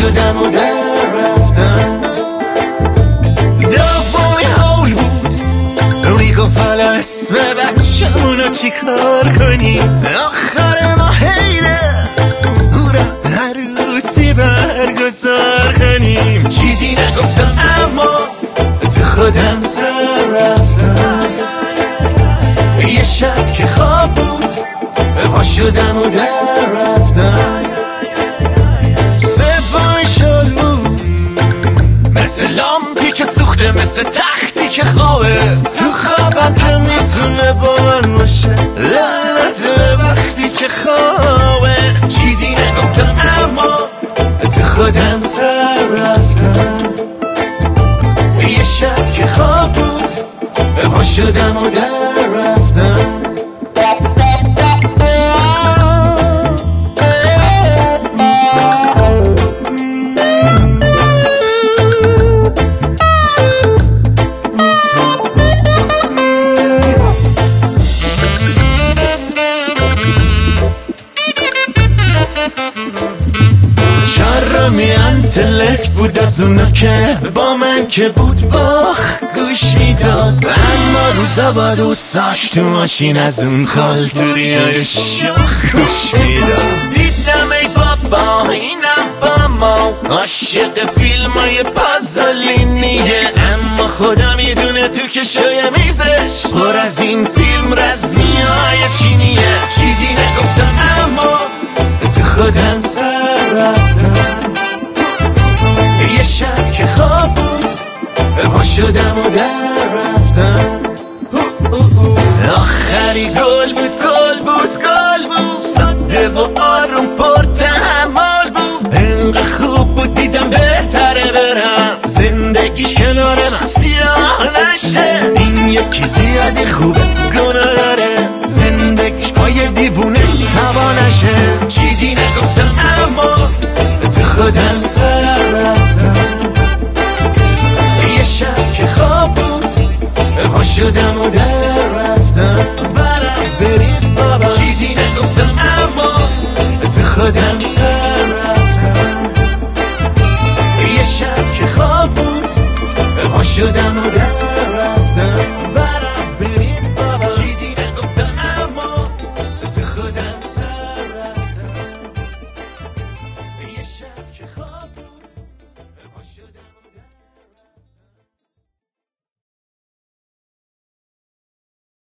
شدم و در رفتم. دومی حول بود روی گفت اسم بچه‌مونو چی کار کنیم. آخر ما حیله هورا عروسی برگزار کنیم. چیزی نگفتم اما تو خودم سر رفتم. یه شب که خواب بود پا شدم و در رفتم. سومی شل بود مثل لامپی که سوخته، مثل تختی که خوابه تو خوابم که میتونه با من باشه. لعنت وقتی که خوابه. چیزی نگفتم اما تو خودم سر رفتم. یه شب که خواب بود پا شدم و در رفتم. چرمی انتلکت بود از اونا که با من که بود باخ گوش میداد. اما روزا با دوستاش تو ماشین از اون خالتوری های شاخ گوش میداد. دیدم ای بابا اینم با ما عاشق فیلم های پازلینیه. اما خدا میدونه تو کشوی میزش پر از این فیلم رزمی های چینیه. چیزی نگفتم اما تو خودم سر رفتم. یه شب که خواب بود پا شدم و در رفتم. آخری گل بود گل بود گل بود، ساده و آروم پر تحمل بود. انقدر خوب بود دیدم بهتره برم زندگیش کنار من سیاه نشه. این یکی زیادی خوبه گناه داره زندگیش با یه دیوونه تبا نشه. چیزی نگفتم اما تو خودم سر